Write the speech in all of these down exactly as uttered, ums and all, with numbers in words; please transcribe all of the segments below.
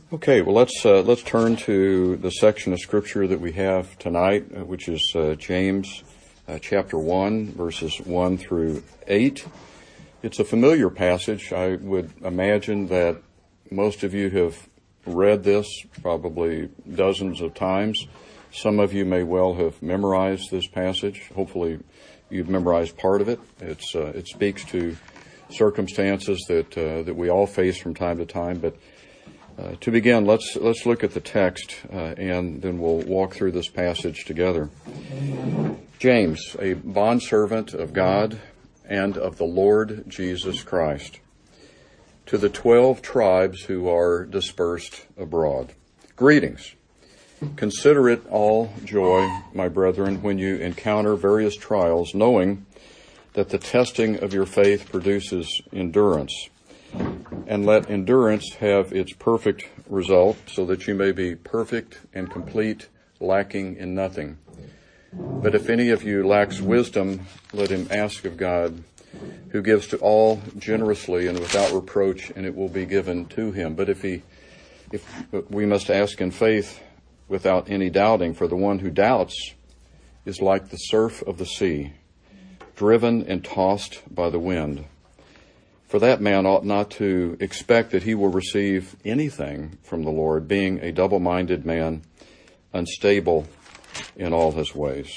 Okay, well, let's uh, let's turn to the section of Scripture that we have tonight, uh, which is uh, James uh, chapter one, verses one through eight. It's a familiar passage. I would imagine that most of you have read this probably dozens of times. Some of you may well have memorized this passage. Hopefully you've memorized part of it. It's uh, it speaks to circumstances that uh, that we all face from time to time, but Uh, to begin, let's let's look at the text, uh, and then we'll walk through this passage together. James, a bondservant of God and of the Lord Jesus Christ, to the twelve tribes who are dispersed abroad. Greetings. Consider it all joy, my brethren, when you encounter various trials, knowing that the testing of your faith produces endurance. And let endurance have its perfect result, so that you may be perfect and complete, lacking in nothing. But if any of you lacks wisdom, let him ask of God, who gives to all generously and without reproach, and it will be given to him. But if he, if we must ask in faith without any doubting, for the one who doubts is like the surf of the sea, driven and tossed by the wind. For that man ought not to expect that he will receive anything from the Lord, being a double-minded man, unstable in all his ways.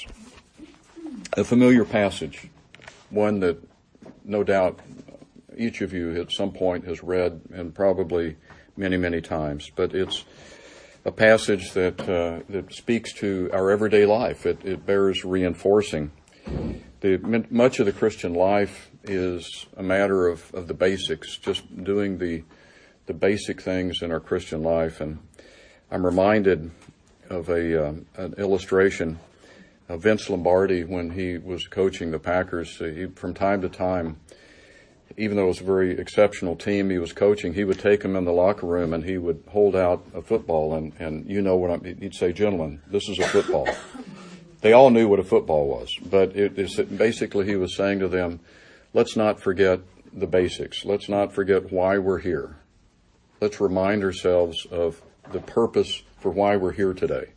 A familiar passage, one that no doubt each of you at some point has read, and probably many, many times. But it's a passage that uh, that speaks to our everyday life. It, it bears reinforcing. The, much of the Christian life is a matter of, of the basics, just doing the the basic things in our Christian life. And I'm reminded of a uh, an illustration of Vince Lombardi when he was coaching the Packers. He, from time to time, even though it was a very exceptional team he was coaching, he would take them in the locker room and he would hold out a football, and, and you know what I'm, he'd say, "Gentlemen, this is a football." They all knew what a football was, but it is basically he was saying to them, let's not forget the basics. Let's not forget why we're here. Let's remind ourselves of the purpose for why we're here today.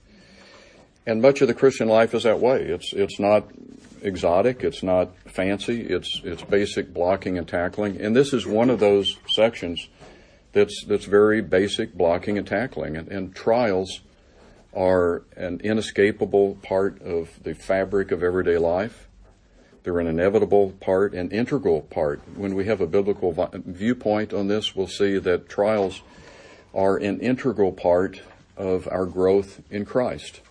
And much of the Christian life is that way. It's it's not exotic. It's not fancy. It's it's basic blocking and tackling. And this is one of those sections that's that's very basic blocking and tackling. And, and trials are an inescapable part of the fabric of everyday life. They're an inevitable part, an integral part. When we have a biblical viewpoint on this, we'll see that trials are an integral part of our growth in Christ.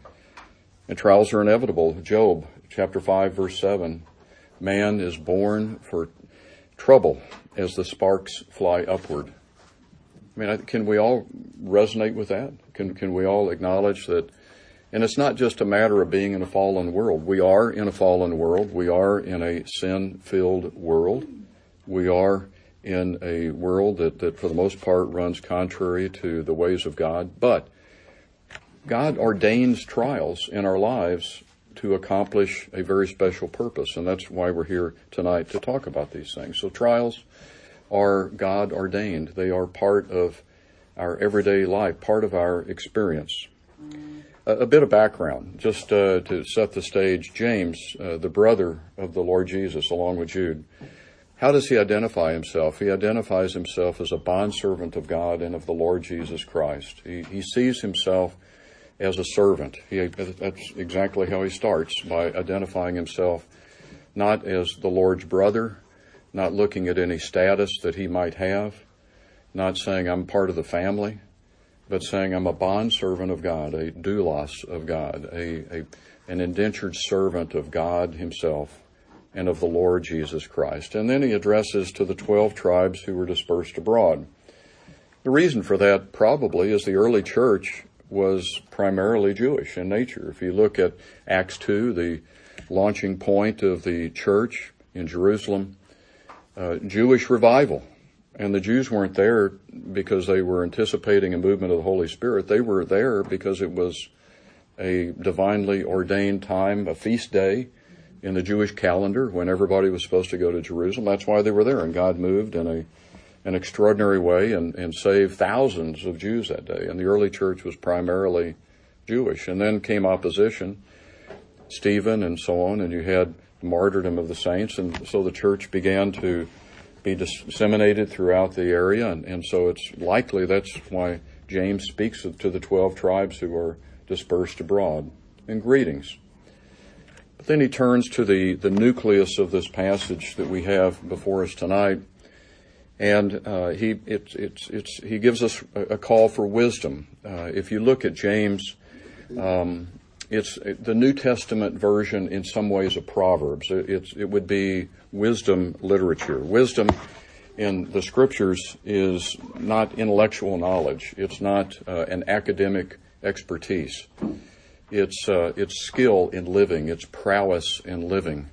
And trials are inevitable. Job chapter five, verse seven, man is born for trouble as the sparks fly upward. I mean, can we all resonate with that? Can can we all acknowledge that? And it's not just a matter of being in a fallen world. We are in a fallen world. We are in a sin-filled world. We are in a world that, that for the most part runs contrary to the ways of God. But God ordains trials in our lives to accomplish a very special purpose. And that's why we're here tonight to talk about these things. So trials are God ordained. They are part of our everyday life, part of our experience. A, a bit of background, just uh, to set the stage. James, uh, the brother of the Lord Jesus, along with Jude, how does he identify himself? He identifies himself as a bondservant of God and of the Lord Jesus Christ. He, he sees himself as a servant. He, that's exactly how he starts, by identifying himself not as the Lord's brother, not looking at any status that he might have, not saying I'm part of the family, but saying I'm a bondservant of God, a doulos of God, a, a an indentured servant of God himself and of the Lord Jesus Christ. And then he addresses to the twelve tribes who were dispersed abroad. The reason for that probably is the early church was primarily Jewish in nature. If you look at Acts two, the launching point of the church in Jerusalem, Uh, Jewish revival. And the Jews weren't there because they were anticipating a movement of the Holy Spirit. They were there because it was a divinely ordained time, a feast day in the Jewish calendar when everybody was supposed to go to Jerusalem. That's why they were there. And God moved in a an extraordinary way and, and saved thousands of Jews that day. And the early church was primarily Jewish. And then came opposition, Stephen and so on, and you had the martyrdom of the saints. And so the church began to be disseminated throughout the area. And, and so it's likely that's why James speaks to the twelve tribes who are dispersed abroad. And greetings. But then he turns to the, the nucleus of this passage that we have before us tonight. And uh, he it's it's it's he gives us a, a call for wisdom. Uh, if you look at James, um, it's the New Testament version in some ways of Proverbs. It, it's it would be wisdom literature. Wisdom in the Scriptures is not intellectual knowledge. It's not uh, an academic expertise. It's uh, it's skill in living. It's prowess in living.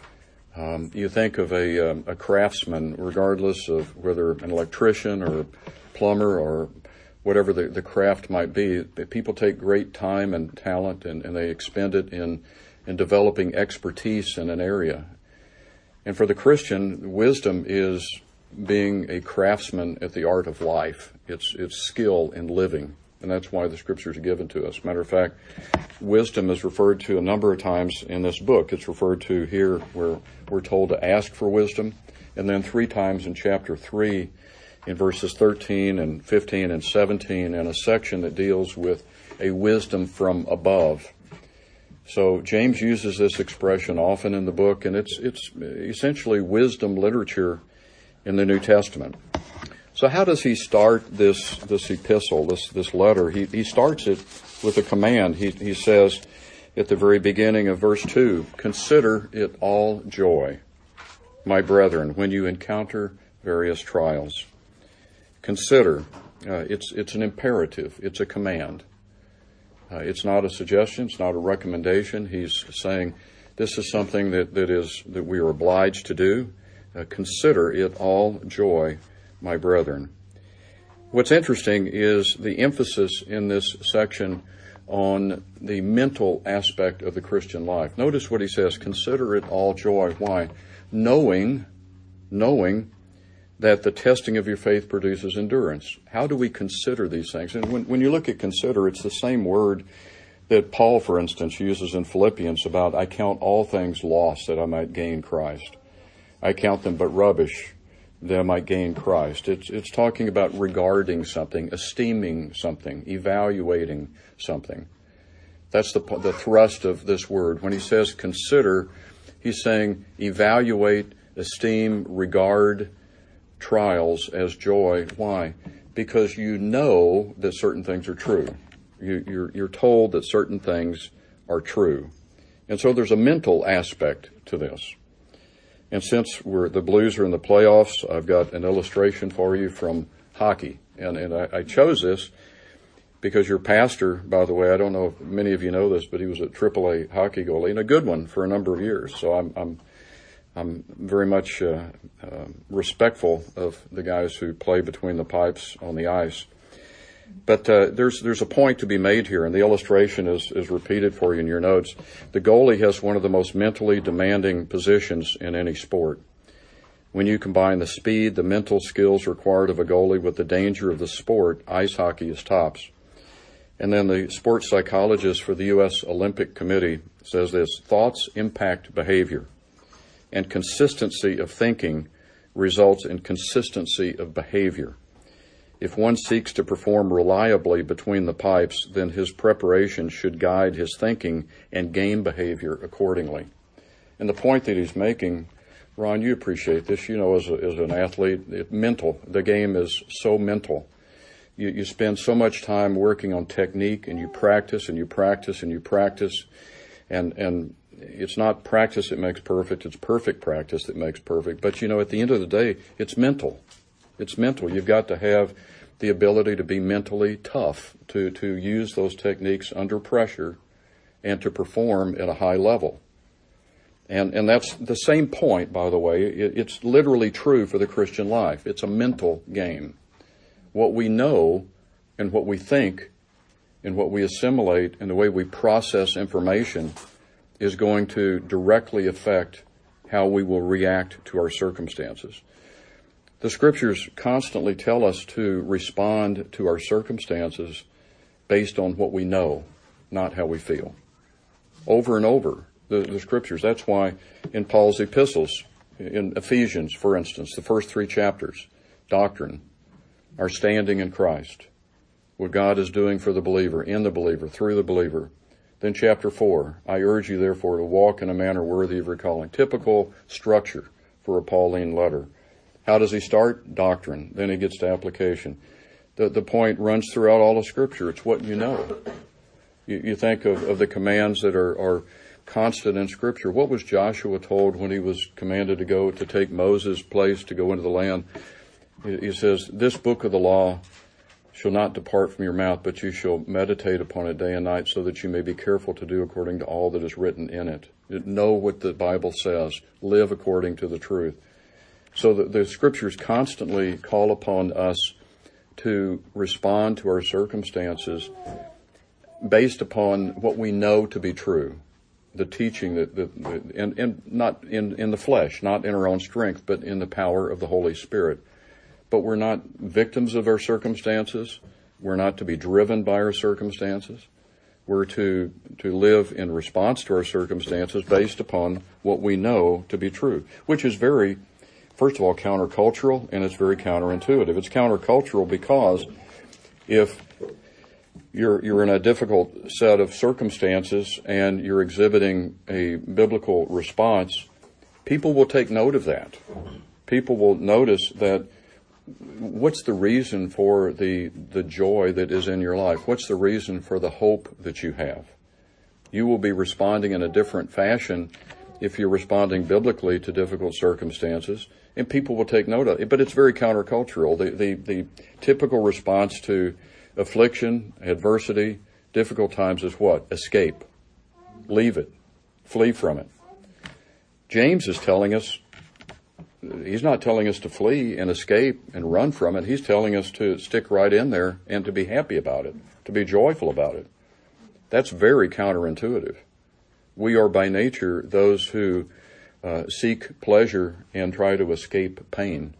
Um, you think of a, um, a craftsman, regardless of whether an electrician or plumber or whatever the, the craft might be, people take great time and talent and, and they expend it in, in developing expertise in an area. And for the Christian, wisdom is being a craftsman at the art of life. It's, it's skill in living. And that's why the Scriptures are given to us. Matter of fact, wisdom is referred to a number of times in this book. It's referred to here where we're told to ask for wisdom. And then three times in chapter three, in verses thirteen and fifteen and seventeen, in a section that deals with a wisdom from above. So James uses this expression often in the book, and it's it's essentially wisdom literature in the New Testament. So how does he start this this epistle, this this letter? He he starts it with a command. He he says at the very beginning of verse two, "Consider it all joy, my brethren, when you encounter various trials." Consider. Uh, it's it's an imperative. It's a command. Uh, it's not a suggestion. It's not a recommendation. He's saying this is something that, that is that we are obliged to do. Uh, consider it all joy, my brethren. What's interesting is the emphasis in this section on the mental aspect of the Christian life. Notice what he says, consider it all joy. Why? Knowing, knowing that the testing of your faith produces endurance. How do we consider these things? And when, when you look at consider, it's the same word that Paul, for instance, uses in Philippians about, I count all things lost that I might gain Christ. I count them but rubbish that I might gain Christ. It's it's talking about regarding something, esteeming something, evaluating something. That's the the thrust of this word. When he says consider, he's saying evaluate, esteem, regard trials as joy. Why? Because you know that certain things are true. You, you're you're told that certain things are true, and so there's a mental aspect to this. And since we're, the Blues are in the playoffs, I've got an illustration for you from hockey. And, and I, I chose this because your pastor, by the way, I don't know if many of you know this, but he was a triple A hockey goalie and a good one for a number of years. So I'm I'm, I'm very much uh, uh, respectful of the guys who play between the pipes on the ice. But uh, there's there's a point to be made here, and the illustration is, is repeated for you in your notes. The goalie has one of the most mentally demanding positions in any sport. When you combine the speed, the mental skills required of a goalie with the danger of the sport, ice hockey is tops. And then the sports psychologist for the U S Olympic Committee says this, thoughts impact behavior, and consistency of thinking results in consistency of behavior. If one seeks to perform reliably between the pipes, then his preparation should guide his thinking and game behavior accordingly. And the point that he's making, Ron, you appreciate this, you know, as, a, as an athlete, it, mental. The game is so mental. You, you spend so much time working on technique, and you practice and you practice and you practice. And, and it's not practice that makes perfect, it's perfect practice that makes perfect. But, you know, at the end of the day, it's mental. It's mental. You've got to have the ability to be mentally tough, to, to use those techniques under pressure and to perform at a high level. And, and that's the same point, by the way. It, it's literally true for the Christian life. It's a mental game. What we know and what we think and what we assimilate and the way we process information is going to directly affect how we will react to our circumstances. The Scriptures constantly tell us to respond to our circumstances based on what we know, not how we feel. Over and over, the, the Scriptures. That's why in Paul's epistles, in Ephesians, for instance, the first three chapters, doctrine, our standing in Christ, what God is doing for the believer, in the believer, through the believer. Then chapter four, I urge you therefore to walk in a manner worthy of your calling. Typical structure for a Pauline letter. How does he start? Doctrine. Then he gets to application. The, the point runs throughout all of Scripture. It's what you know. You, you think of, of the commands that are, are constant in Scripture. What was Joshua told when he was commanded to go to take Moses' place to go into the land? He, he says, this book of the law shall not depart from your mouth, but you shall meditate upon it day and night, so that you may be careful to do according to all that is written in it. Know what the Bible says. Live according to the truth. So the, the Scriptures constantly call upon us to respond to our circumstances based upon what we know to be true. The teaching that, that, that and, and not in, in the flesh, not in our own strength, but in the power of the Holy Spirit. But we're not victims of our circumstances. We're not to be driven by our circumstances. We're to, to live in response to our circumstances based upon what we know to be true, which is very, first of all, countercultural, and it's very counterintuitive. It's countercultural because if you're, you're in a difficult set of circumstances and you're exhibiting a biblical response, people will take note of that. People will notice that what's the reason for the the joy that is in your life? What's the reason for the hope that you have? You will be responding in a different fashion if you're responding biblically to difficult circumstances, and people will take note of it. But it's very countercultural. The, the, the typical response to affliction, adversity, difficult times is what? Escape. Leave it. Flee from it. James is telling us, he's not telling us to flee and escape and run from it. He's telling us to stick right in there and to be happy about it, to be joyful about it. That's very counterintuitive. We are by nature those who uh, seek pleasure and try to escape pain.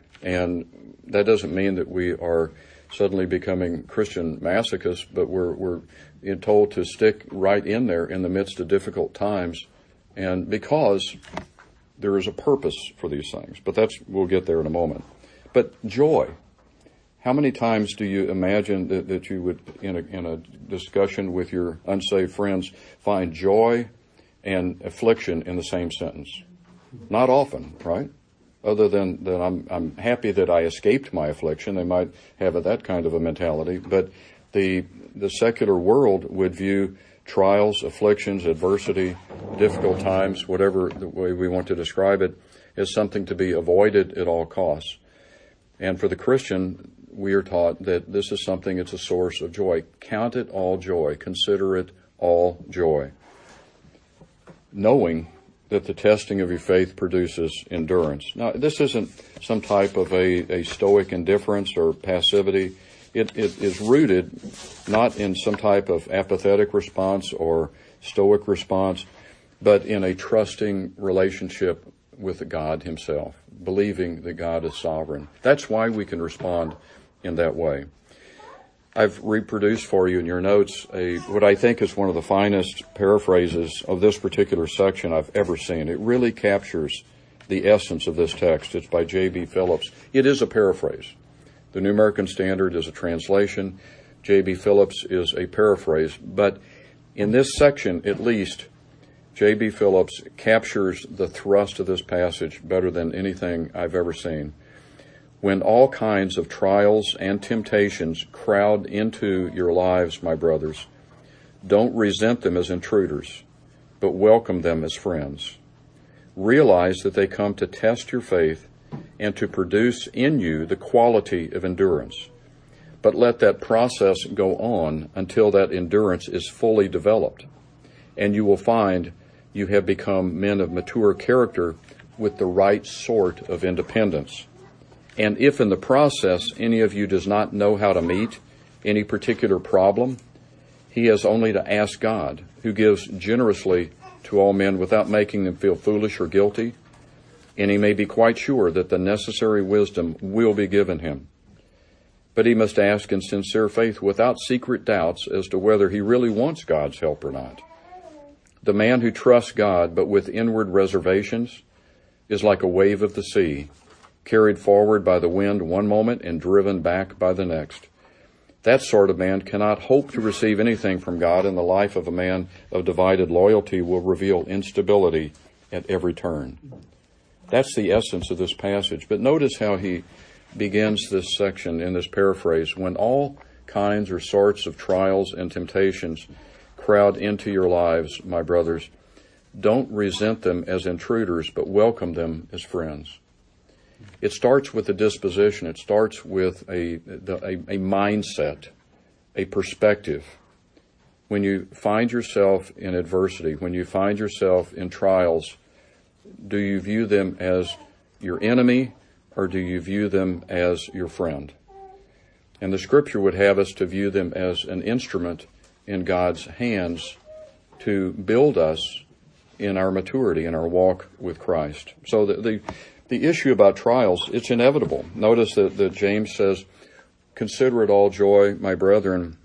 And that doesn't mean that we are suddenly becoming Christian masochists, but we're, we're told to stick right in there in the midst of difficult times. And because there is a purpose for these things, but that's, we'll get there in a moment. But joy. How many times do you imagine that, that you would, in a, in a discussion with your unsaved friends, find joy and affliction in the same sentence? Not often, right? Other than that, I'm, I'm happy that I escaped my affliction. They might have that kind of a mentality, but the, the secular world would view trials, afflictions, adversity, difficult times, whatever the way we want to describe it, is something to be avoided at all costs. And for the Christian, we are taught that this is something, it's a source of joy. Count it all joy. Consider it all joy. Knowing that the testing of your faith produces endurance. Now, this isn't some type of a, a stoic indifference or passivity. It, it is rooted not in some type of apathetic response or stoic response, but in a trusting relationship with God himself, believing that God is sovereign. That's why we can respond in that way. I've reproduced for you in your notes a what I think is one of the finest paraphrases of this particular section I've ever seen. It really captures the essence of this text. It's by J B Phillips. It is a paraphrase. The New American Standard is a translation. J B Phillips is a paraphrase. But in this section, at least, J B Phillips captures the thrust of this passage better than anything I've ever seen. When all kinds of trials and temptations crowd into your lives, my brothers, don't resent them as intruders, but welcome them as friends. Realize that they come to test your faith and to produce in you the quality of endurance. But let that process go on until that endurance is fully developed, and you will find you have become men of mature character with the right sort of independence. And if in the process any of you does not know how to meet any particular problem, he has only to ask God, who gives generously to all men without making them feel foolish or guilty. and he may be quite sure that the necessary wisdom will be given him. But he must ask in sincere faith without secret doubts as to whether he really wants God's help or not. The man who trusts God but with inward reservations is like a wave of the sea, carried forward by the wind one moment and driven back by the next. That sort of man cannot hope to receive anything from God, and the life of a man of divided loyalty will reveal instability at every turn. That's the essence of this passage. But notice how he begins this section in this paraphrase. When all kinds or sorts of trials and temptations crowd into your lives, my brothers, don't resent them as intruders, but welcome them as friends. It starts with a disposition. It starts with a, a, a mindset, a perspective. When you find yourself in adversity, when you find yourself in trials, do you view them as your enemy or do you view them as your friend? And the Scripture would have us to view them as an instrument in God's hands to build us in our maturity, in our walk with Christ. So the, the, the issue about trials, it's inevitable. Notice that, that James says, consider it all joy, my brethren,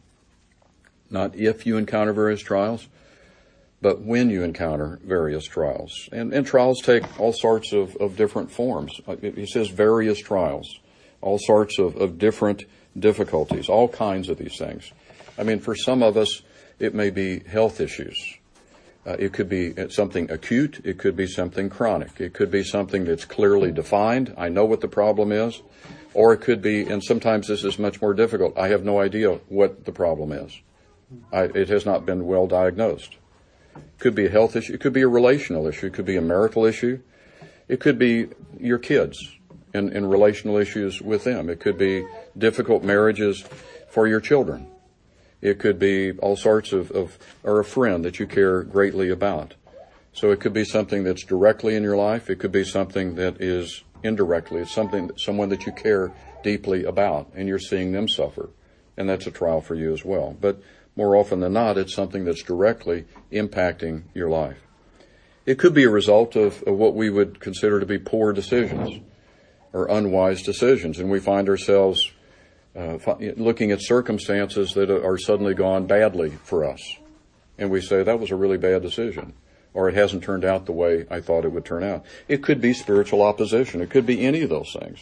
not if you encounter various trials, but when you encounter various trials. And, and trials take all sorts of, of different forms. He says various trials, all sorts of, of different difficulties, all kinds of these things. I mean, for some of us, it may be health issues. Uh, it could be something acute. It could be something chronic. It could be something that's clearly defined. I know what the problem is. Or it could be, and sometimes this is much more difficult, I have no idea what the problem is. I, it has not been well diagnosed. It could be a health issue. It could be a relational issue. It could be a marital issue. It could be your kids and, and relational issues with them. It could be difficult marriages for your children. It could be all sorts of, of, or a friend that you care greatly about. So it could be something that's directly in your life. It could be something that is indirectly. It's something, someone that you care deeply about, and you're seeing them suffer. And that's a trial for you as well. But more often than not, it's something that's directly impacting your life. It could be a result of, of what we would consider to be poor decisions or unwise decisions, and we find ourselves uh, looking at circumstances that are suddenly gone badly for us. And we say, that was a really bad decision, or it hasn't turned out the way I thought it would turn out. It could be spiritual opposition. It could be any of those things.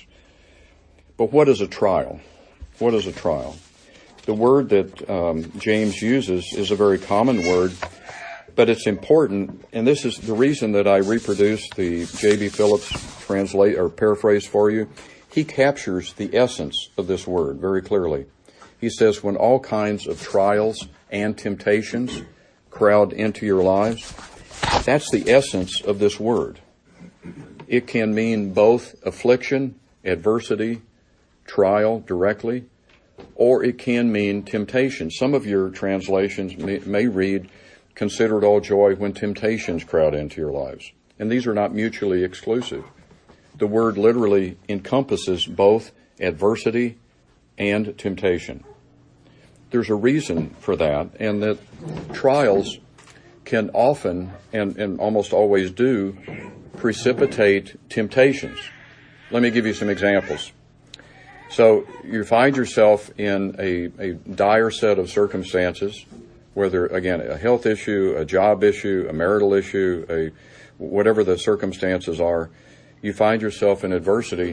But what is a trial? What is a trial? The word that um, James uses is a very common word, but it's important, and this is the reason that I reproduced the J B Phillips translate or paraphrase for you. He captures the essence of this word very clearly. He says, when all kinds of trials and temptations crowd into your lives, that's the essence of this word. It can mean both affliction, adversity, trial directly, or it can mean temptation. Some of your translations may, may read, consider it all joy when temptations crowd into your lives. And these are not mutually exclusive. The word literally encompasses both adversity and temptation. There's a reason for that, and that trials can often, and, and almost always do, precipitate temptations. Let me give you some examples. So you find yourself in a, a dire set of circumstances, whether, again, a health issue, a job issue, a marital issue, a whatever the circumstances are. You find yourself in adversity,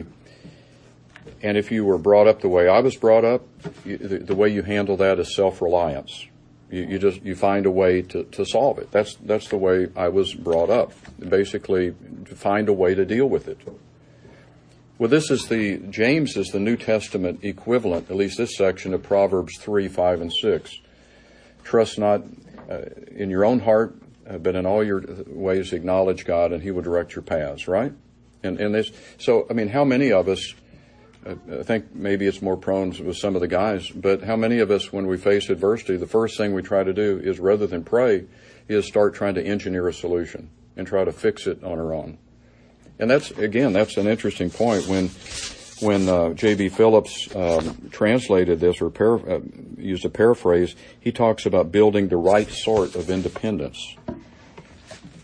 and if you were brought up the way I was brought up, you, the, the way you handle that is self-reliance. You, you just you find a way to, to solve it. That's that's the way I was brought up. Basically, to find a way to deal with it. Well, this is the James is the New Testament equivalent, at least this section, of Proverbs three, five, and six. Trust not uh, in your own heart, uh, but in all your ways acknowledge God, and He will direct your paths. Right? And and this. So, I mean, how many of us? Uh, I think maybe it's more prone with some of the guys, but how many of us, when we face adversity, the first thing we try to do is, rather than pray, is start trying to engineer a solution and try to fix it on our own. And that's, again, that's an interesting point. When when uh, J B Phillips um, translated this or para- uh, used a paraphrase, he talks about building the right sort of independence.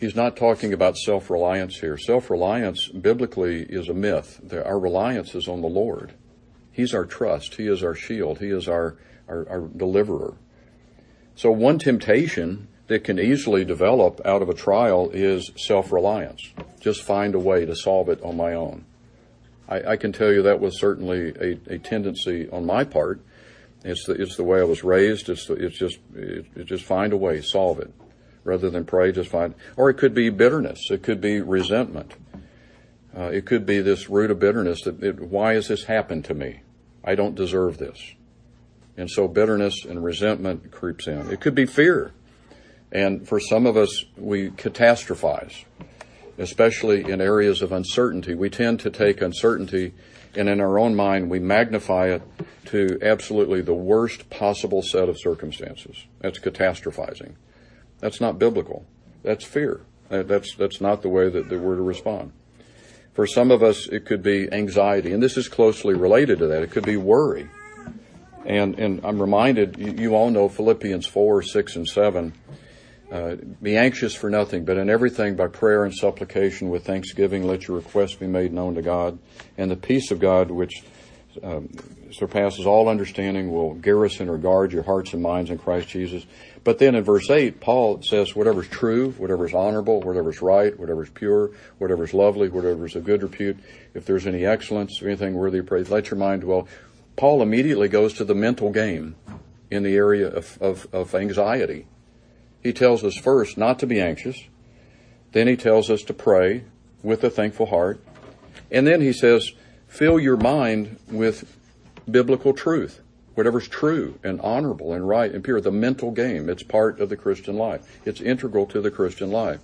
He's not talking about self-reliance here. Self-reliance, biblically, is a myth. Our reliance is on the Lord. He's our trust. He is our shield. He is our, our, our deliverer. So one temptation that can easily develop out of a trial is self-reliance. Just find a way to solve it on my own. I, I can tell you that was certainly a, a tendency on my part. It's the, it's the way I was raised. It's, the, it's just, it, it just find a way, solve it. Rather than pray, just find, or it could be bitterness. It could be resentment. Uh, it could be this root of bitterness that, it, why has this happened to me? I don't deserve this. And so bitterness and resentment creeps in. It could be fear. And for some of us, we catastrophize, especially in areas of uncertainty. We tend to take uncertainty and in our own mind, we magnify it to absolutely the worst possible set of circumstances. That's catastrophizing. That's not biblical. That's fear. That's, that's not the way that, that we're to respond. For some of us, it could be anxiety, and this is closely related to that. It could be worry. And, and I'm reminded, you, you all know Philippians four, six, and seven. Uh, be anxious for nothing, but in everything by prayer and supplication with thanksgiving, let your requests be made known to God. And the peace of God, which um, surpasses all understanding, will garrison or guard your hearts and minds in Christ Jesus. But then in verse eight, Paul says, whatever's true, whatever's honorable, whatever's right, whatever's pure, whatever's lovely, whatever's of good repute, if there's any excellence or anything worthy of praise, let your mind dwell. Paul immediately goes to the mental game in the area of, of, of anxiety. He tells us first not to be anxious. Then he tells us to pray with a thankful heart. And then he says, fill your mind with biblical truth. Whatever's true and honorable and right and pure. The mental game. It's part of the Christian life. It's integral to the Christian life.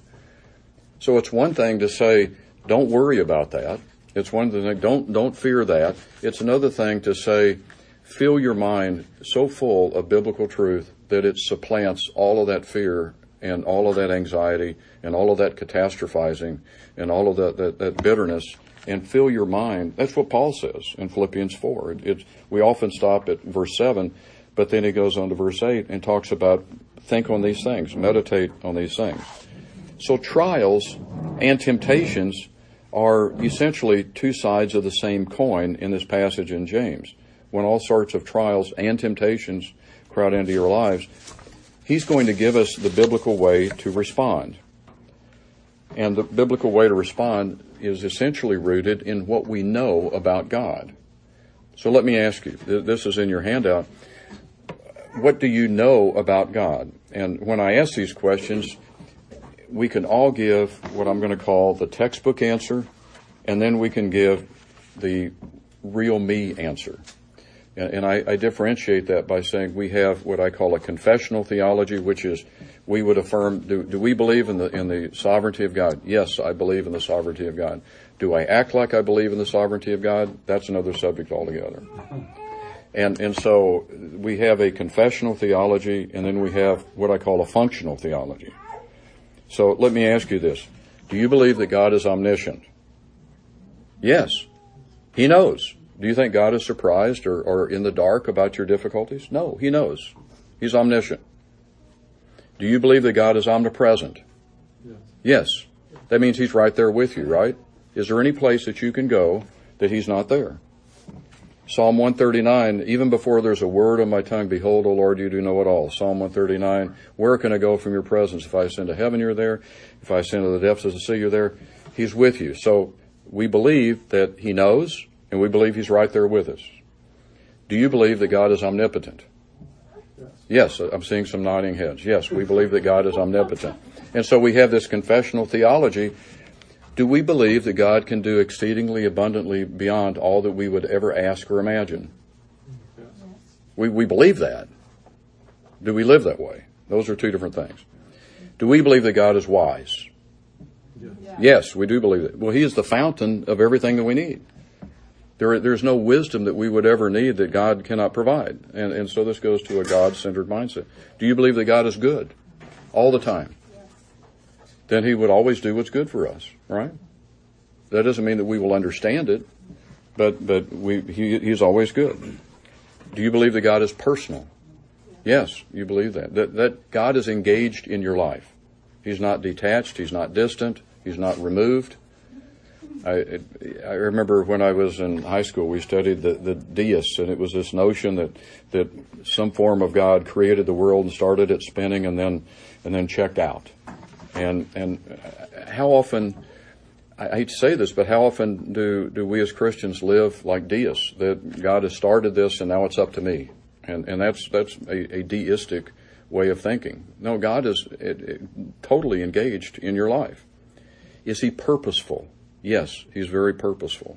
So it's one thing to say, don't worry about that. It's one thing, don't, don't fear that. It's another thing to say, fill your mind so full of biblical truth that it supplants all of that fear and all of that anxiety and all of that catastrophizing and all of that, that, that bitterness, and fill your mind. That's what Paul says in Philippians four. It, it, we often stop at verse seven, but then he goes on to verse eight and talks about think on these things, meditate on these things. So trials and temptations are essentially two sides of the same coin in this passage in James. When all sorts of trials and temptations crowd into your lives, he's going to give us the biblical way to respond. And the biblical way to respond is essentially rooted in what we know about God. So let me ask you, this is in your handout, what do you know about God? And when I ask these questions, we can all give what I'm going to call the textbook answer, and then we can give the real me answer. And I, I differentiate that by saying we have what I call a confessional theology, which is we would affirm, do, do we believe in the in the sovereignty of God? Yes, I believe in the sovereignty of God. Do I act like I believe in the sovereignty of God? That's another subject altogether. And and so we have a confessional theology, and then we have what I call a functional theology. So let me ask you this. Do you believe that God is omniscient? Yes. He knows. Do you think God is surprised or, or in the dark about your difficulties? No, he knows. He's omniscient. Do you believe that God is omnipresent? Yes. Yes. That means he's right there with you, right? Is there any place that you can go that he's not there? Psalm one thirty-nine, even before there's a word on my tongue, behold, O Lord, you do know it all. Psalm one thirty-nine, where can I go from your presence? If I ascend to heaven, you're there. If I ascend to the depths of the sea, you're there. He's with you. So we believe that he knows, and we believe he's right there with us. Do you believe that God is omnipotent? Yes. Yes, I'm seeing some nodding heads. Yes, we believe that God is omnipotent. And so we have this confessional theology. Do we believe that God can do exceedingly abundantly beyond all that we would ever ask or imagine? Yes. We, we believe that. Do we live that way? Those are two different things. Do we believe that God is wise? Yes, yes, we do believe that. Well, he is the fountain of everything that we need. There, there's no wisdom that we would ever need that God cannot provide. And, and so this goes to a God-centered mindset. Do you believe that God is good all the time? Yes. Then he would always do what's good for us, right? That doesn't mean that we will understand it, but, but we, he, he's always good. Do you believe that God is personal? Yes, you believe that. That, that God is engaged in your life. He's not detached. He's not distant. He's not removed. I, I remember when I was in high school, we studied the, the deists, and it was this notion that, that some form of God created the world and started it spinning and then, and then checked out. And, and how often, I hate to say this, but how often do, do we as Christians live like deists? That God has started this and now it's up to me. And, and that's, that's a, a deistic way of thinking. No, God is it, it, totally engaged in your life. Is He purposeful? Yes, He's very purposeful.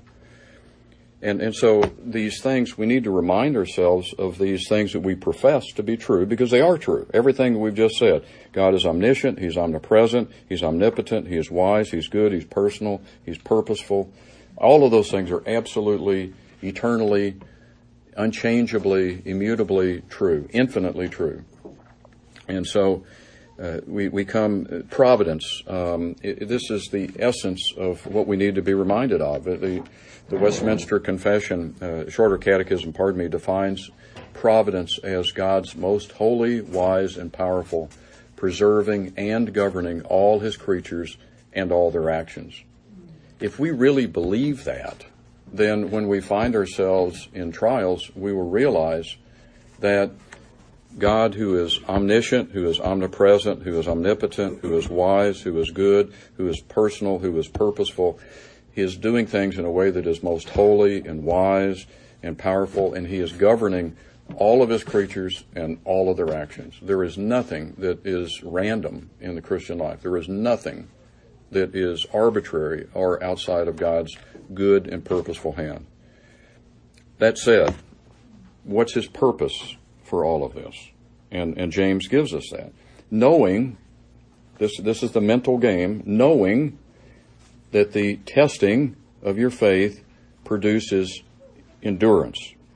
And and so these things, we need to remind ourselves of these things that we profess to be true, because they are true. Everything we've just said. God is omniscient, He's omnipresent, He's omnipotent, He is wise, He's good, He's personal, He's purposeful. All of those things are absolutely, eternally, unchangeably, immutably true, infinitely true. And so Uh, we, we come, uh, providence, um, it, this is the essence of what we need to be reminded of. The, the Westminster Confession, uh, Shorter Catechism, pardon me, defines providence as God's most holy, wise, and powerful, preserving and governing all His creatures and all their actions. If we really believe that, then when we find ourselves in trials, we will realize that God, who is omniscient, who is omnipresent, who is omnipotent, who is wise, who is good, who is personal, who is purposeful, He is doing things in a way that is most holy and wise and powerful, and He is governing all of His creatures and all of their actions. There is nothing that is random in the Christian life. There is nothing that is arbitrary or outside of God's good and purposeful hand. That said, what's His purpose for all of this? And, and James gives us that. Knowing, this, this is the mental game, knowing that the testing of your faith produces endurance.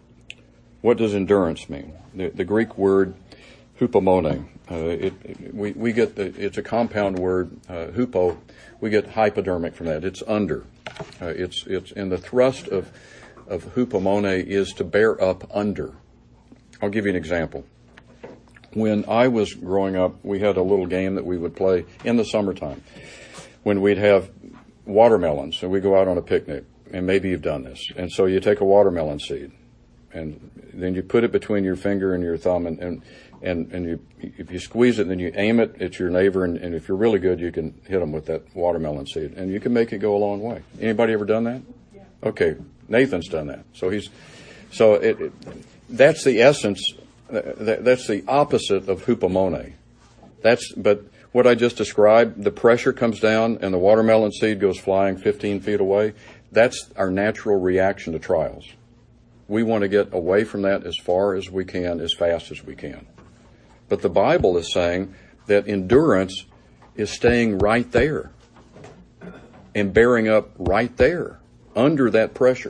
What does endurance mean? The, the Greek word hupomone. Uh, it, it, we, we get the, it's a compound word, uh, hupo. We get hypodermic from that. It's under. Uh, it's, it's, and the thrust of, of hupomone is to bear up under. I'll give you an example. When I was growing up, we had a little game that we would play in the summertime when we'd have watermelons, and we'd go out on a picnic, and maybe you've done this. And so you take a watermelon seed, and then you put it between your finger and your thumb, and, and, and, and you, if you squeeze it, then you aim it at your neighbor, and, and if you're really good, you can hit them with that watermelon seed, and you can make it go a long way. Anybody ever done that? Yeah. Okay, Nathan's done that. So he's, so it, it that's the essence. That's the opposite of hupomone. That's, but what I just described, the pressure comes down and the watermelon seed goes flying fifteen feet away. That's our natural reaction to trials. We want to get away from that as far as we can, as fast as we can. But the Bible is saying that endurance is staying right there and bearing up right there under that pressure.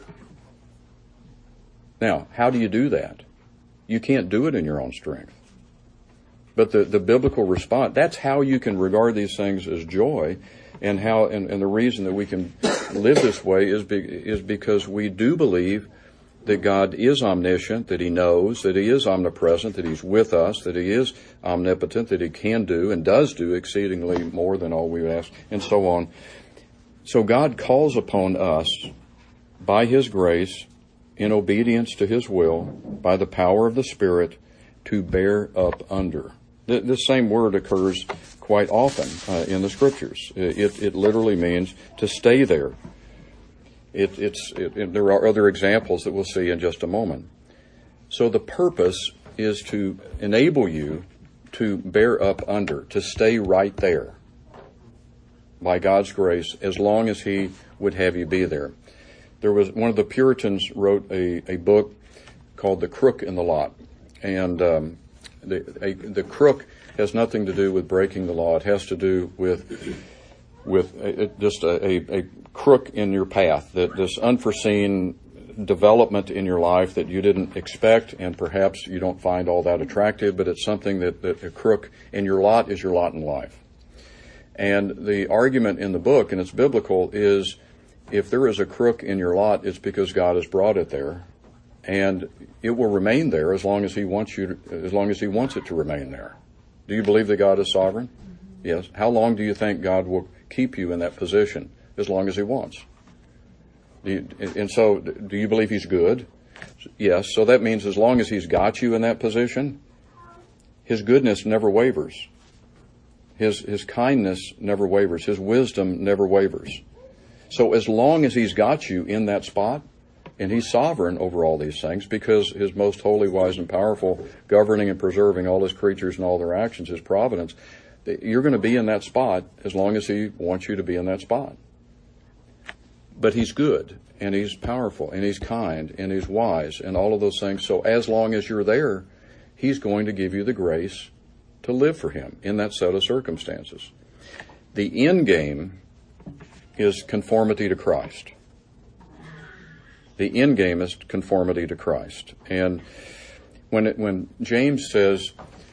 Now, how do you do that? You can't do it in your own strength. But the, the biblical response, that's how you can regard these things as joy, and how, and, and the reason that we can live this way is be, is because we do believe that God is omniscient, that He knows, that He is omnipresent, that He's with us, that He is omnipotent, that He can do and does do exceedingly more than all we ask, and so on. So God calls upon us by His grace, in obedience to His will, by the power of the Spirit, to bear up under. This same word occurs quite often uh, in the Scriptures. It, it literally means to stay there. It, it's, it, it, there are other examples that we'll see in just a moment. So the purpose is to enable you to bear up under, to stay right there by God's grace, as long as He would have you be there. There was one of the Puritans wrote a, a book called The Crook in the Lot, and um, the a, the crook has nothing to do with breaking the law. It has to do with with a, just a, a, a crook in your path, that this unforeseen development in your life that you didn't expect, and perhaps you don't find all that attractive, but it's something that, that a crook in your lot is your lot in life. And the argument in the book, and it's biblical, is if there is a crook in your lot, it's because God has brought it there, and it will remain there as long as He wants you, to, as long as He wants it to remain there. Do you believe that God is sovereign? Yes. How long do you think God will keep you in that position? As long as he wants. Do you, and so, do you believe he's good? Yes. So that means as long as he's got you in that position, his goodness never wavers. His, his kindness never wavers. His wisdom never wavers. So as long as he's got you in that spot, and he's sovereign over all these things because his most holy, wise, and powerful, governing and preserving all his creatures and all their actions, his providence, you're going to be in that spot as long as he wants you to be in that spot. But he's good, and he's powerful, and he's kind, and he's wise, and all of those things. So as long as you're there, he's going to give you the grace to live for him in that set of circumstances. The end game is conformity to Christ. The end game is conformity to Christ. And when it, when James says,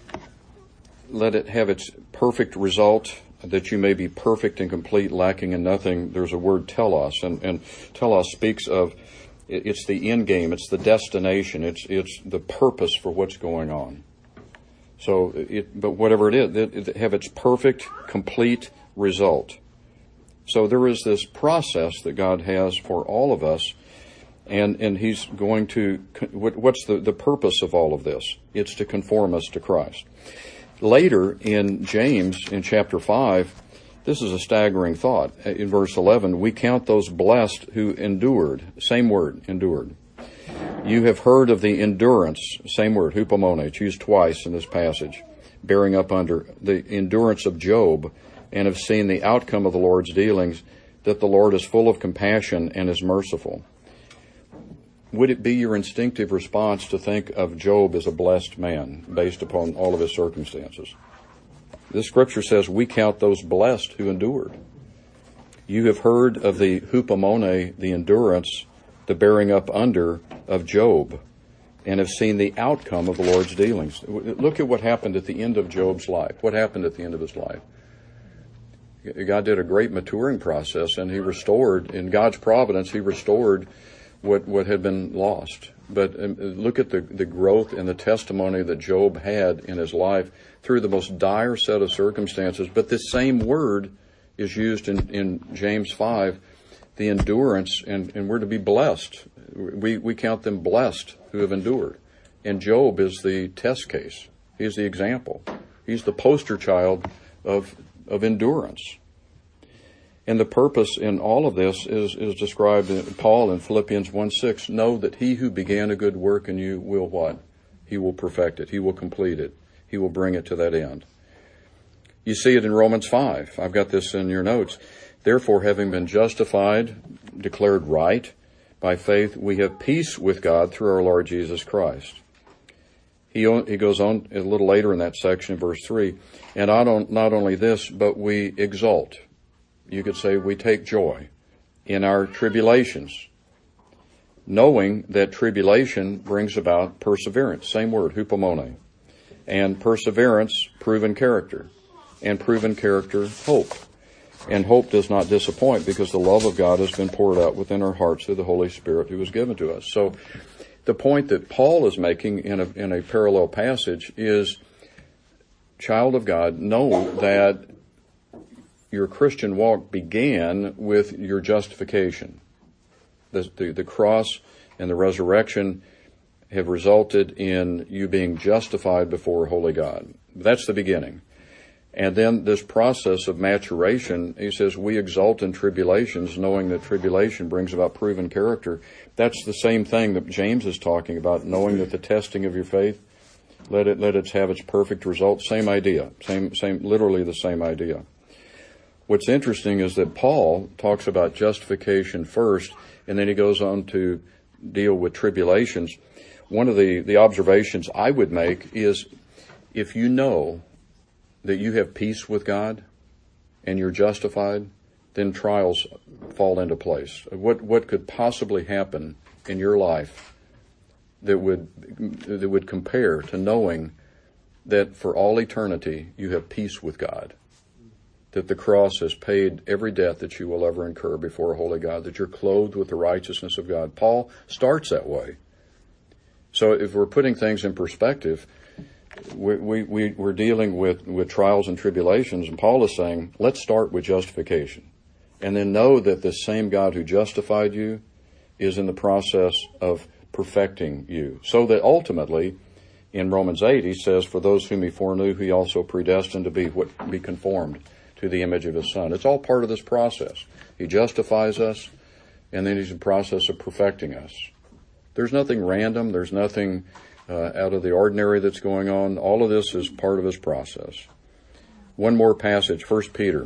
let it have its perfect result, that you may be perfect and complete, lacking in nothing, there's a word telos, and, and telos speaks of, it's the end game, it's the destination, it's it's the purpose for what's going on. So, it, but whatever it is, it, it have its perfect, complete result. So there is this process that God has for all of us, and, and he's going to, what's the, the purpose of all of this? It's to conform us to Christ. Later in James, in chapter five, this is a staggering thought. In verse eleven, we count those blessed who endured. Same word, endured. You have heard of the endurance, same word, hupomone, it's used twice in this passage, bearing up under the endurance of Job, and have seen the outcome of the Lord's dealings, that the Lord is full of compassion and is merciful. Would it be your instinctive response to think of Job as a blessed man based upon all of his circumstances? This scripture says we count those blessed who endured. You have heard of the hupomone, the endurance, the bearing up under of Job, and have seen the outcome of the Lord's dealings. Look at what happened at the end of Job's life. What happened at the end of his life? God did a great maturing process, and he restored, in God's providence, he restored what what had been lost. But um, look at the, the growth and the testimony that Job had in his life through the most dire set of circumstances. But this same word is used in, in James five, the endurance, and, and we're to be blessed. We, we count them blessed who have endured. And Job is the test case. He's the example. He's the poster child of, of endurance. And the purpose in all of this is, is described in Paul in Philippians one six. Know that he who began a good work in you will what? He will perfect it. He will complete it. He will bring it to that end. You see it in Romans five. I've got this in your notes. Therefore, having been justified, declared right by faith, we have peace with God through our Lord Jesus Christ. He, he goes on a little later in that section, verse three. And not, not only this, but we exult. You could say we take joy in our tribulations, knowing that tribulation brings about perseverance. Same word, hupomone. And perseverance, proven character. And proven character, hope. And hope does not disappoint because the love of God has been poured out within our hearts through the Holy Spirit who was given to us. So the point that Paul is making in a, in a parallel passage is, child of God, know that your Christian walk began with your justification. The, the, the cross and the resurrection have resulted in you being justified before holy God. That's the beginning. And then this process of maturation, he says, we exult in tribulations, knowing that tribulation brings about proven character. That's the same thing that James is talking about, knowing that the testing of your faith, let it, let it have its perfect result. Same idea, same, same, literally the same idea. What's interesting is that Paul talks about justification first, and then he goes on to deal with tribulations. One of the, the observations I would make is if you know that you have peace with God and you're justified, then trials fall into place. What what could possibly happen in your life that would that would compare to knowing that for all eternity you have peace with God? That the cross has paid every debt that you will ever incur before a holy God, that you're clothed with the righteousness of God. Paul starts that way. So if we're putting things in perspective, we, we, we, we're dealing with, with trials and tribulations, and Paul is saying, let's start with justification. And then know that the same God who justified you is in the process of perfecting you. So that ultimately, in Romans eight, he says, for those whom he foreknew, he also predestined to be what be conformed to the image of his Son. It's all part of this process. He justifies us, and then he's in the process of perfecting us. There's nothing random. There's nothing uh, out of the ordinary that's going on. All of this is part of his process. One more passage, First Peter.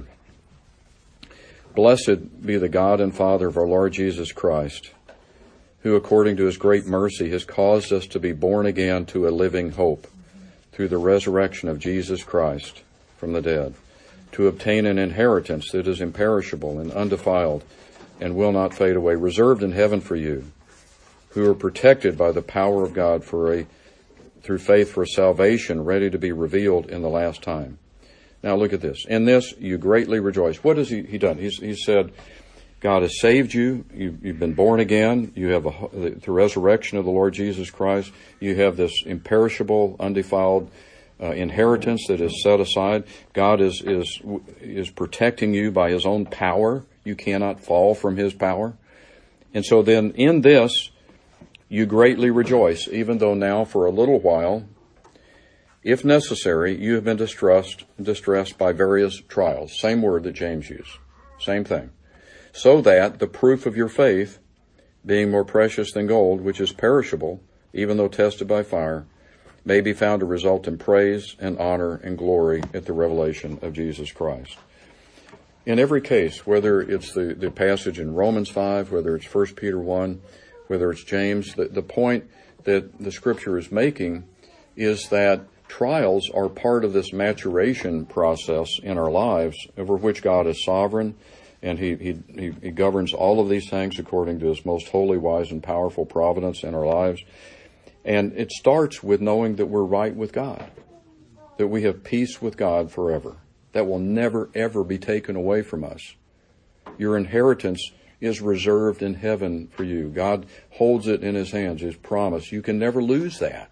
Blessed be the God and Father of our Lord Jesus Christ, who according to his great mercy has caused us to be born again to a living hope through the resurrection of Jesus Christ from the dead, to obtain an inheritance that is imperishable and undefiled and will not fade away, reserved in heaven for you, who are protected by the power of God for a through faith for salvation ready to be revealed in the last time. Now look at this. In this you greatly rejoice. What has he, he done? He's, he said, God has saved you. you. You've been born again. You have a, the resurrection of the Lord Jesus Christ. You have this imperishable, undefiled uh, inheritance that is set aside. God is is is protecting you by his own power. You cannot fall from his power. And so then in this, you greatly rejoice, even though now for a little while, if necessary, you have been distressed, distressed by various trials. Same word that James used. Same thing. So that the proof of your faith, being more precious than gold, which is perishable, even though tested by fire, may be found to result in praise and honor and glory at the revelation of Jesus Christ. In every case, whether it's the, the passage in Romans five, whether it's First Peter one, whether it's James, the, the point that the Scripture is making is that trials are part of this maturation process in our lives over which God is sovereign, and he, he, he governs all of these things according to his most holy, wise, and powerful providence in our lives. And it starts with knowing that we're right with God, that we have peace with God forever. That will never, ever be taken away from us. Your inheritance is reserved in heaven for you. God holds it in his hands, his promise. You can never lose that.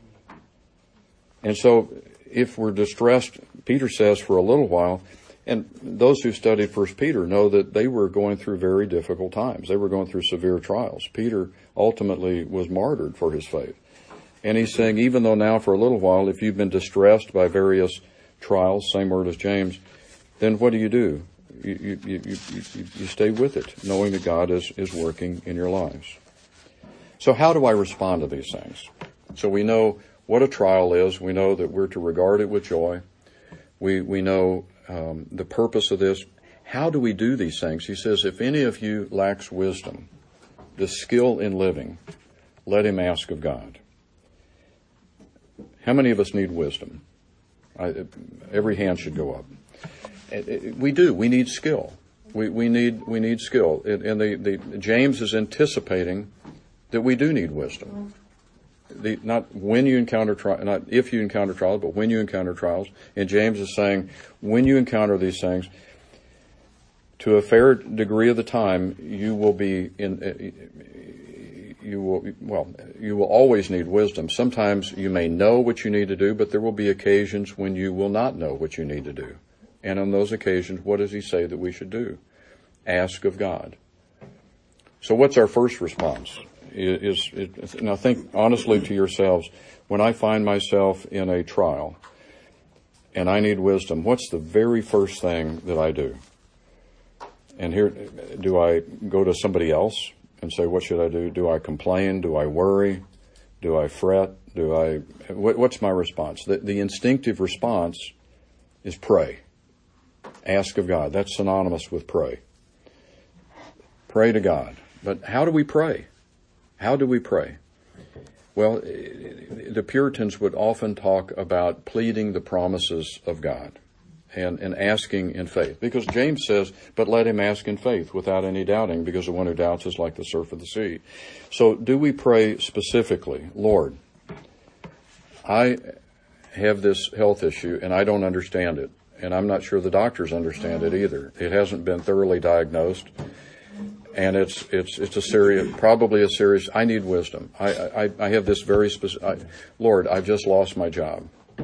And so if we're distressed, Peter says, for a little while, and those who studied First Peter know that they were going through very difficult times. They were going through severe trials. Peter ultimately was martyred for his faith. And he's saying, even though now for a little while, if you've been distressed by various trials, same word as James, then what do you do? You, you, you, you, you stay with it, knowing that God is, is working in your lives. So how do I respond to these things? So we know what a trial is. We know that we're to regard it with joy. We, we know um, the purpose of this. How do we do these things? He says, if any of you lacks wisdom, the skill in living, let him ask of God. How many of us need wisdom? I, every hand should go up. We do. We need skill. We, we need we need skill. And the, the James is anticipating that we do need wisdom. The, not when you encounter tri- not if you encounter trials, but when you encounter trials. And James is saying, when you encounter these things, to a fair degree of the time, you will be in. You will well. You will always need wisdom. Sometimes you may know what you need to do, but there will be occasions when you will not know what you need to do. And on those occasions, what does he say that we should do? Ask of God. So what's our first response? Is, is now think honestly to yourselves, when I find myself in a trial and I need wisdom, what's the very first thing that I do? And here, do I go to somebody else and say, what should I do? Do I complain? Do I worry? Do I fret? Do I, what, what's my response? The, the instinctive response is pray. Ask of God. That's synonymous with pray. Pray to God. But how do we pray? How do we pray? Well, the Puritans would often talk about pleading the promises of God and, and asking in faith. Because James says, but let him ask in faith without any doubting, because the one who doubts is like the surf of the sea. So do we pray specifically, Lord, I have this health issue and I don't understand it. And I'm not sure the doctors understand it either. It hasn't been thoroughly diagnosed. And it's it's it's a serious, probably a serious, I need wisdom. I I, I have this very specific, I, Lord, I've just lost my job.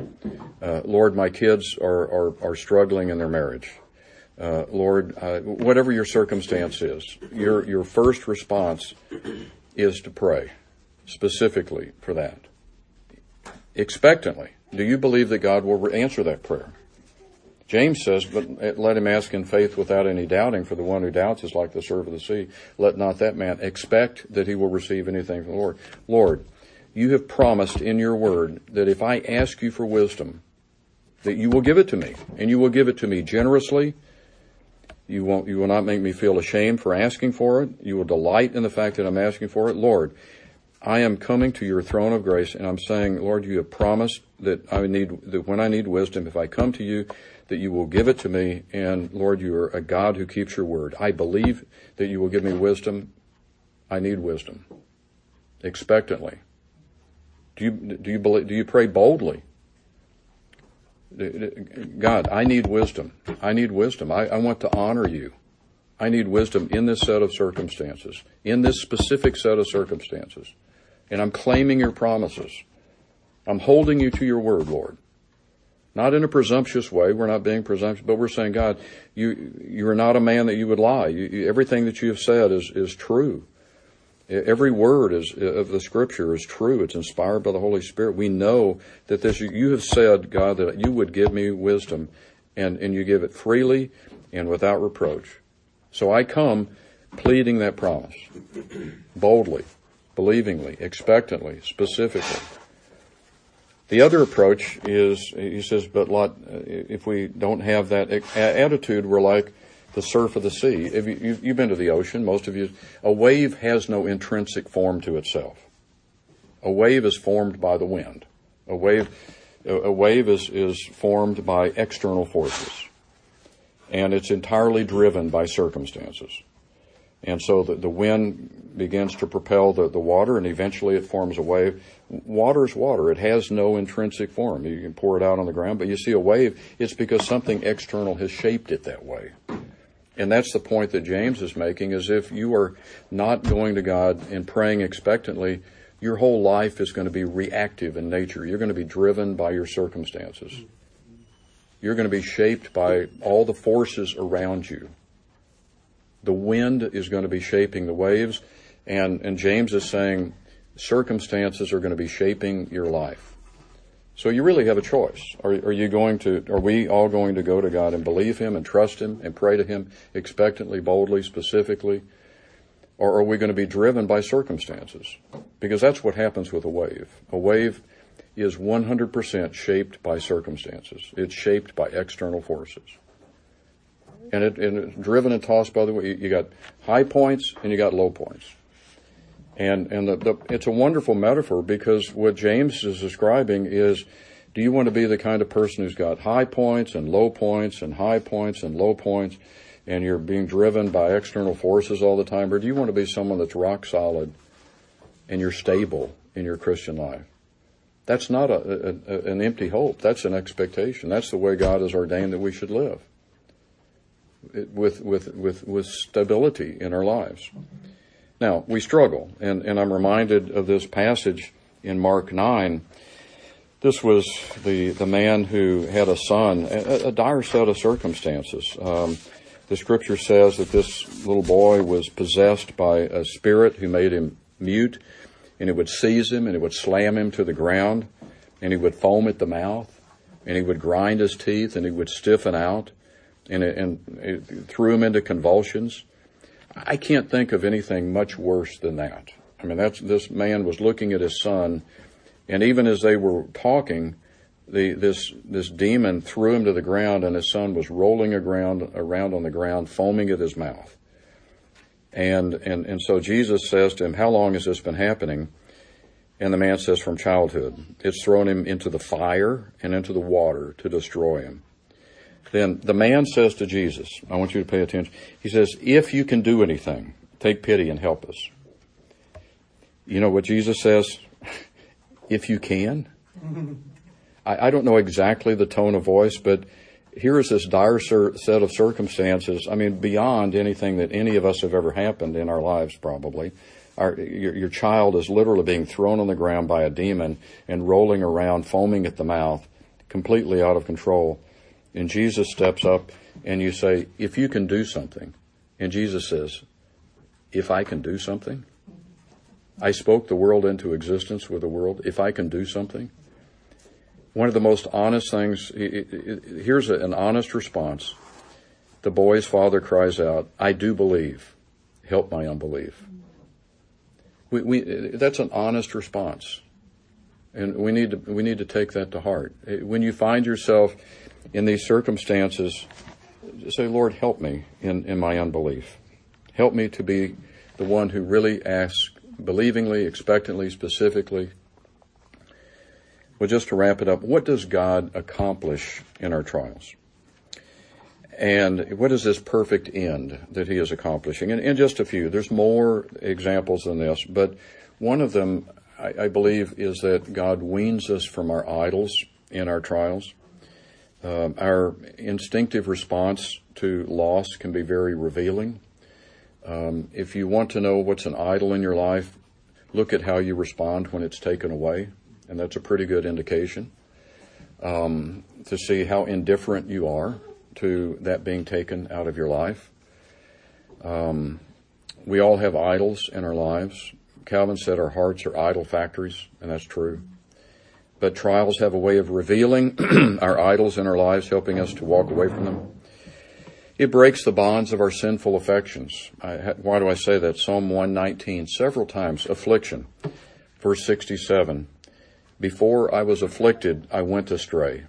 Uh, Lord, my kids are, are, are struggling in their marriage. Uh, Lord, uh, whatever your circumstance is, your, your first response is to pray specifically for that. Expectantly. Do you believe that God will answer that prayer? James says, but let him ask in faith without any doubting, for the one who doubts is like the surf of the sea. Let not that man expect that he will receive anything from the Lord. Lord, you have promised in your word that if I ask you for wisdom, that you will give it to me, and you will give it to me generously. You won't, you will not make me feel ashamed for asking for it. You will delight in the fact that I'm asking for it. Lord, I am coming to your throne of grace, and I'm saying, Lord, you have promised that I need, that when I need wisdom, if I come to you, that you will give it to me. And Lord, you are a God who keeps your word. I believe that you will give me wisdom. I need wisdom. Expectantly. Do you, do you believe, do you pray boldly? God, I need wisdom. I need wisdom. I, I want to honor you. I need wisdom in this set of circumstances, in this specific set of circumstances. And I'm claiming your promises. I'm holding you to your word, Lord. Not in a presumptuous way. We're not being presumptuous, but we're saying, God, you, you are not a man that you would lie. You, you, everything that you have said is, is true. Every word is, of the Scripture is true. It's inspired by the Holy Spirit. We know that this, you have said, God, that you would give me wisdom, and, and you give it freely and without reproach. So I come pleading that promise, boldly, believingly, expectantly, specifically. The other approach is, he says, but Lot, if we don't have that attitude, we're like the surf of the sea. If you, you've been to the ocean, most of you. A wave has no intrinsic form to itself. A wave is formed by the wind. A wave, a wave is, is formed by external forces. And it's entirely driven by circumstances. And so the, the wind begins to propel the, the water, and eventually it forms a wave. Water is water. It has no intrinsic form. You can pour it out on the ground, but you see a wave, it's because something external has shaped it that way. And that's the point that James is making, is if you are not going to God and praying expectantly, your whole life is going to be reactive in nature. You're going to be driven by your circumstances. You're going to be shaped by all the forces around you. The wind is going to be shaping the waves, and, and James is saying circumstances are going to be shaping your life. So you really have a choice. Are, are you going to, are we all going to go to God and believe Him and trust Him and pray to Him expectantly, boldly, specifically? Or are we going to be driven by circumstances? Because that's what happens with a wave. A wave is one hundred percent shaped by circumstances. It's shaped by external forces. And, it, and it's driven and tossed by the way. You got high points and you got low points. And, and the, the, it's a wonderful metaphor, because what James is describing is, do you want to be the kind of person who's got high points and low points and high points and low points, and you're being driven by external forces all the time? Or do you want to be someone that's rock solid and you're stable in your Christian life? That's not a, a, an empty hope. That's an expectation. That's the way God has ordained that we should live, with, with, with, with stability in our lives. Now, we struggle, and, and I'm reminded of this passage in Mark nine. This was the, the man who had a son, a, a dire set of circumstances. Um, the Scripture says that this little boy was possessed by a spirit who made him mute, and it would seize him, and it would slam him to the ground, and he would foam at the mouth, and he would grind his teeth, and he would stiffen out, and it, and it threw him into convulsions. I can't think of anything much worse than that. I mean, that's, this man was looking at his son, and even as they were talking, the, this, this demon threw him to the ground, and his son was rolling around, around on the ground, foaming at his mouth. And, and, and so Jesus says to him, how long has this been happening? And the man says, from childhood. It's thrown him into the fire and into the water to destroy him. Then the man says to Jesus, I want you to pay attention. He says, if you can do anything, take pity and help us. You know what Jesus says? If you can. I, I don't know exactly the tone of voice, but here is this dire ser- set of circumstances. I mean, beyond anything that any of us have ever happened in our lives, probably. Our, your, your child is literally being thrown on the ground by a demon and rolling around, foaming at the mouth, completely out of control. And Jesus steps up and you say, if you can do something. And Jesus says, if I can do something? I spoke the world into existence with the world. If I can do something? One of the most honest things, here's an honest response. The boy's father cries out, I do believe. Help my unbelief. We, we, that's an honest response. And we need to, we need to take that to heart. When you find yourself in these circumstances, say, Lord, help me in, in my unbelief. Help me to be the one who really asks believingly, expectantly, specifically. Well, just to wrap it up, what does God accomplish in our trials? And what is this perfect end that he is accomplishing? And, and just a few. There's more examples than this, but one of them, I, I believe, is that God weans us from our idols in our trials. Um, our instinctive response to loss can be very revealing. Um, if you want to know what's an idol in your life, look at how you respond when it's taken away, and that's a pretty good indication um, to see how indifferent you are to that being taken out of your life. Um, we all have idols in our lives. Calvin said our hearts are idol factories, and that's true. But trials have a way of revealing our idols in our lives, helping us to walk away from them. It breaks the bonds of our sinful affections. I, why do I say that? Psalm one nineteen, several times, affliction. Verse sixty-seven, before I was afflicted, I went astray.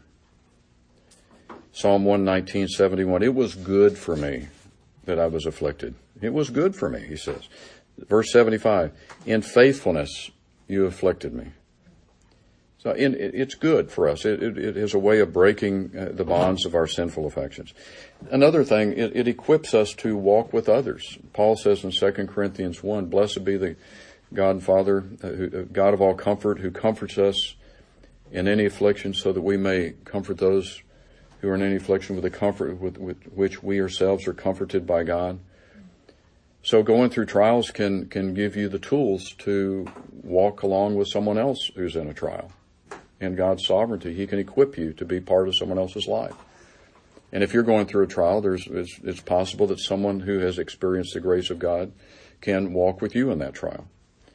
Psalm one nineteen, seventy-one, it was good for me that I was afflicted. It was good for me, he says. Verse seventy-five, in faithfulness you afflicted me. So in, it, it's good for us. It, it, it is a way of breaking uh, the bonds of our sinful affections. Another thing, it, it equips us to walk with others. Paul says in Second Corinthians one, blessed be the God and Father, uh, who, uh, God of all comfort, who comforts us in any affliction so that we may comfort those who are in any affliction with the comfort with, with which we ourselves are comforted by God. So going through trials can, can give you the tools to walk along with someone else who's in a trial. In God's sovereignty, he can equip you to be part of someone else's life. And if you're going through a trial, there's it's, it's possible that someone who has experienced the grace of God can walk with you in that trial.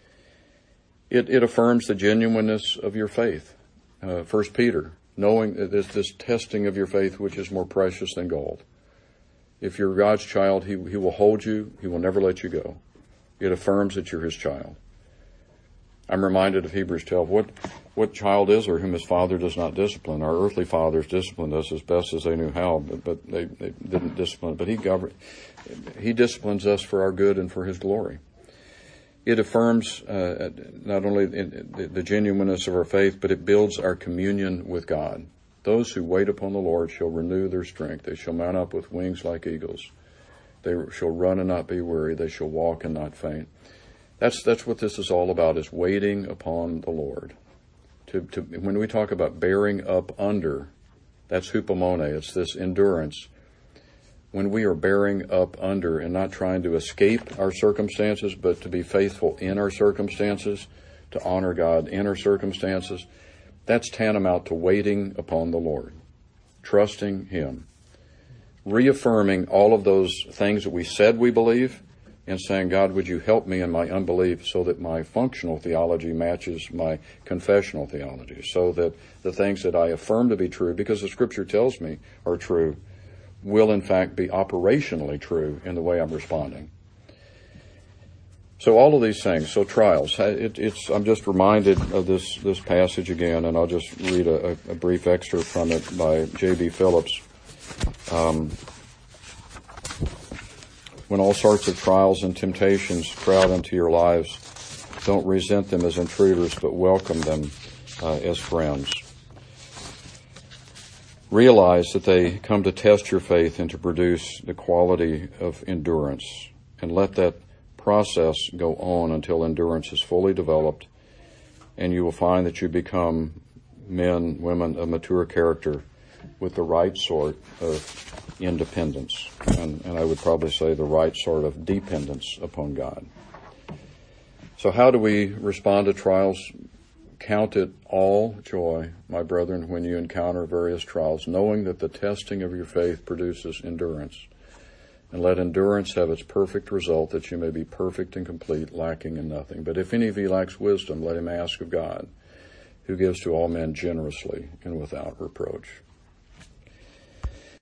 It, it affirms the genuineness of your faith. Uh, First Peter, knowing that there's this testing of your faith which is more precious than gold. If you're God's child, he, he will hold you. He will never let you go. It affirms that you're his child. I'm reminded of Hebrews twelve. What, what child is there whom his father does not discipline? Our earthly fathers disciplined us as best as they knew how, but, but they, they didn't discipline. But he govern, he disciplines us for our good and for his glory. It affirms uh, not only the, the genuineness of our faith, but it builds our communion with God. Those who wait upon the Lord shall renew their strength. They shall mount up with wings like eagles. They shall run and not be weary. They shall walk and not faint. That's that's what this is all about, is waiting upon the Lord. To, to when we talk about bearing up under, that's hupomone. It's this endurance. When we are bearing up under and not trying to escape our circumstances, but to be faithful in our circumstances, to honor God in our circumstances, that's tantamount to waiting upon the Lord, trusting him, reaffirming all of those things that we said we believe, and saying, God, would you help me in my unbelief so that my functional theology matches my confessional theology, so that the things that I affirm to be true, because the Scripture tells me are true, will in fact be operationally true in the way I'm responding. So all of these things, so trials, it, it's, I'm just reminded of this, this passage again, and I'll just read a, a brief excerpt from it by J B Phillips. Um, When all sorts of trials and temptations crowd into your lives, don't resent them as intruders, but welcome them uh, as friends. Realize that they come to test your faith and to produce the quality of endurance, and let that process go on until endurance is fully developed, and you will find that you become men, women of mature character with the right sort of independence, and, and I would probably say the right sort of dependence upon God. So how do we respond to trials? count it all joy, my brethren, when you encounter various trials, knowing that the testing of your faith produces endurance. And let endurance have its perfect result, that you may be perfect and complete, lacking in nothing. But if any of you lacks wisdom, let him ask of God, who gives to all men generously and without reproach.